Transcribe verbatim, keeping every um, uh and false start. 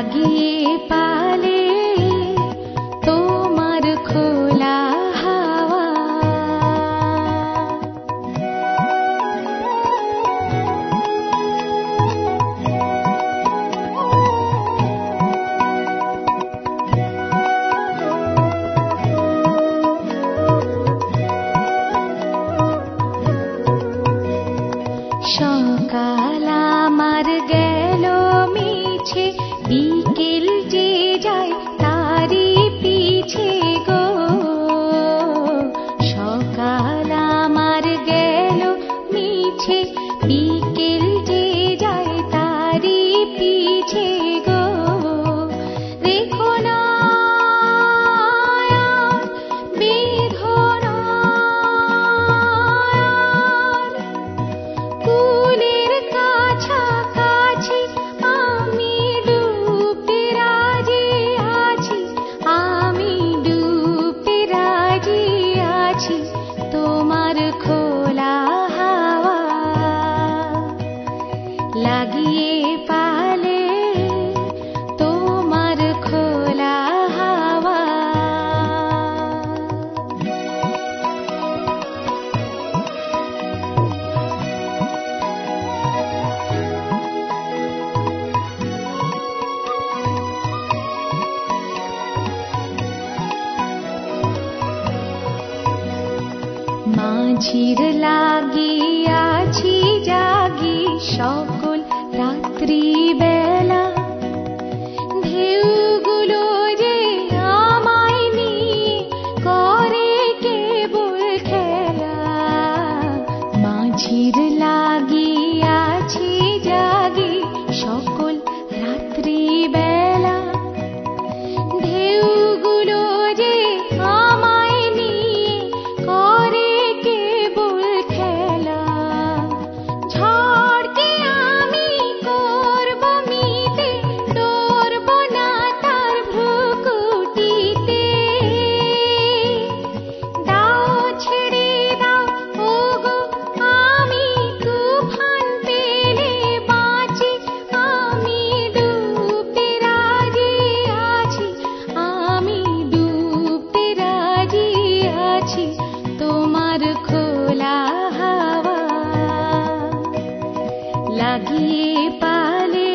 লাগিয়ে পালে তোমার খোলা হাওয়া। সকাল আমার গেল মিছে, বিকেল যে যায় তারি পিছে গো। সকাল আমার গেল মিছে, বিকেল যে যায় তারি পিছে গো। রেখো না বেদনা কুলের কাছাকাছি, আমি ডুবতে রাজি আছি, আমি ডুবতে রাজি আছি তোমার খোলা হাওয়া। লাগিয়ে পালে তোমার খোলা হাওয়া। মাঝির লাগিয়াছি জাগি সকল রাত্রি বেলা, ঢেউগুলো যে আমায় নিয়ে করে কেবল খেলা। মাঝির লাগিয়াছি জাগি সকল রাত্রি বেলা, ঢেউগুলো যে আমায় নিয়ে করে কেবল খেলা। ঝড়কে আমি করব মিতে, ডরব না তার ভ্রুকুটিতে। দাও ছেড়ে দাও ওগো, আমি তুফান পেলে বাঁচি, আমি ডুবতে রাজি আছি, আমি ডুবতে রাজি আছি তোমার খোলা হাওয়া। লাগিয়ে পালে